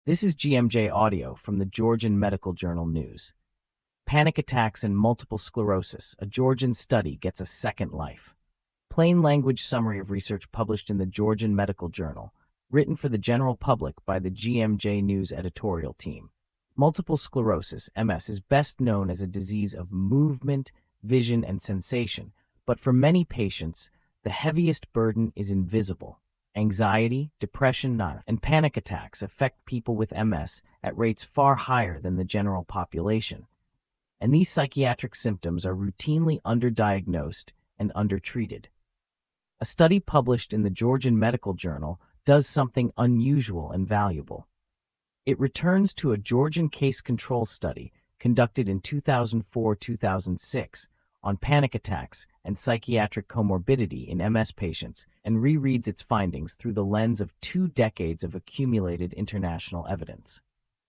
This is GMJ Audio from the Georgian Medical Journal News. Panic attacks and multiple sclerosis, a Georgian study gets a second life. Plain language summary of research published in the Georgian Medical Journal, written for the general public by the GMJ News editorial team. Multiple sclerosis, MS, is best known as a disease of movement, vision, and sensation, but for many patients, the heaviest burden is invisible. Anxiety, depression, and panic attacks affect people with MS at rates far higher than the general population, and these psychiatric symptoms are routinely underdiagnosed and undertreated. A study published in the Georgian Medical Journal does something unusual and valuable. It returns to a Georgian case control study conducted in 2004-2006 on panic attacks and psychiatric comorbidity in MS patients and rereads its findings through the lens of 2 decades of accumulated international evidence.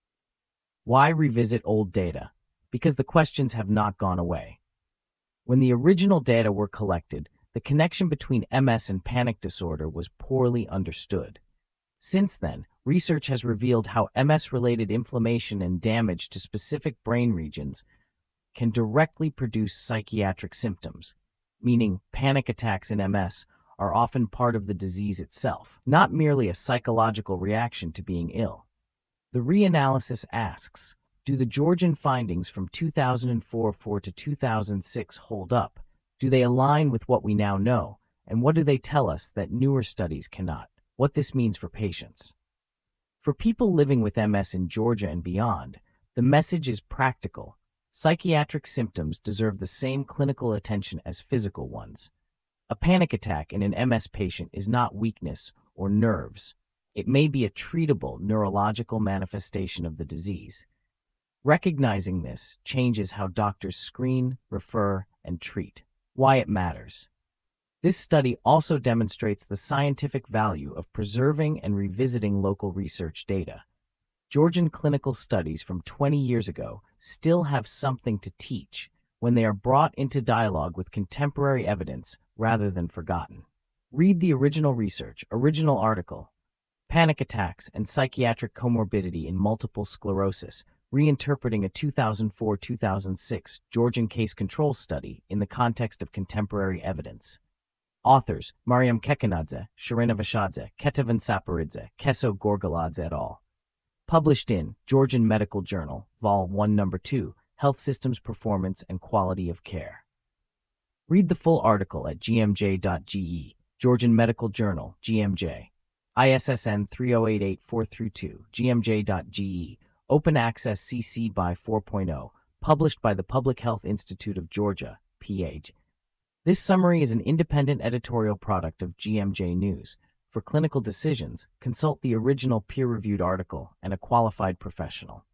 Why revisit old data? Because the questions have not gone away. When the original data were collected, the connection between MS and panic disorder was poorly understood. Since then, research has revealed how MS-related inflammation and damage to specific brain regions can directly produce psychiatric symptoms, meaning panic attacks in MS are often part of the disease itself, not merely a psychological reaction to being ill. The reanalysis asks, do the Georgian findings from 2004 to 2006 hold up? Do they align with what we now know? And what do they tell us that newer studies cannot? What this means for patients. For people living with MS in Georgia and beyond, the message is practical. Psychiatric symptoms deserve the same clinical attention as physical ones. A panic attack in an MS patient is not weakness or nerves. It may be a treatable neurological manifestation of the disease. Recognizing this changes how doctors screen, refer, and treat. Why it matters. This study also demonstrates the scientific value of preserving and revisiting local research data. Georgian clinical studies from 20 years ago still have something to teach when they are brought into dialogue with contemporary evidence rather than forgotten. Read the original research, original article, Panic Attacks and Psychiatric Comorbidity in Multiple Sclerosis, Reinterpreting a 2004-2006 Georgian Case Control Study in the Context of Contemporary Evidence. Authors, Mariam Kekanadze, Sharina Vashadze, Ketavan Saparidze, Keso Gorgaladze et al. Published in Georgian Medical Journal, Vol. 1, No. 2, Health Systems Performance and Quality of Care. Read the full article at gmj.ge, Georgian Medical Journal, GMJ. ISSN 3088432, gmj.ge, Open Access CC by 4.0, published by the Public Health Institute of Georgia, PH. This summary is an independent editorial product of GMJ News. For clinical decisions, consult the original peer-reviewed article and a qualified professional.